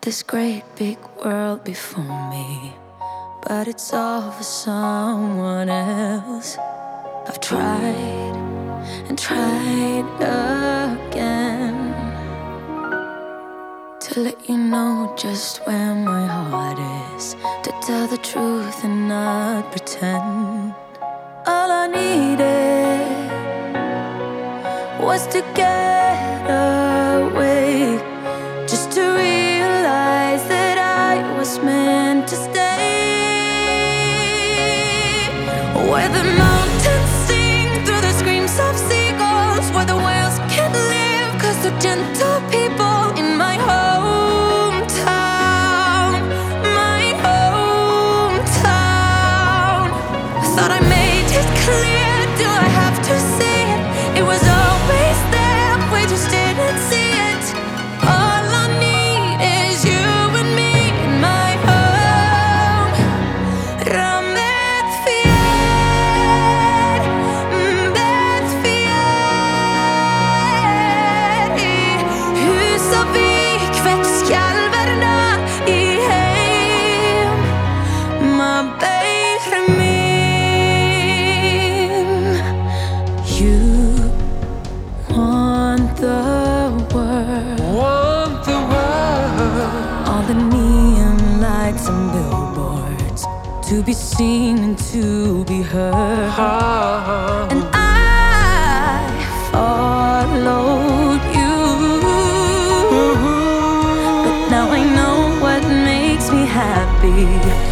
this great big world before me, but it's all for someone else. I've tried and tried again to let you know just where my heart is, to tell the truth and not pretend. All I needed was to get away, just to realize that I was meant to stay. Where the mountains sing through the screams of seagulls, where the whales can't live 'cause they're gentle people. In my hometown, my hometown. Thought I made it clear, do I have to say it? It was always there, we just didn't see it. All I need is you and me in my home. Rammet Fier, i Husavik vet skalverna i heim. Ma Benjamin, you want the world, all the neon lights and billboards, to be seen and to be heard. And I followed you, but now I know what makes me happy.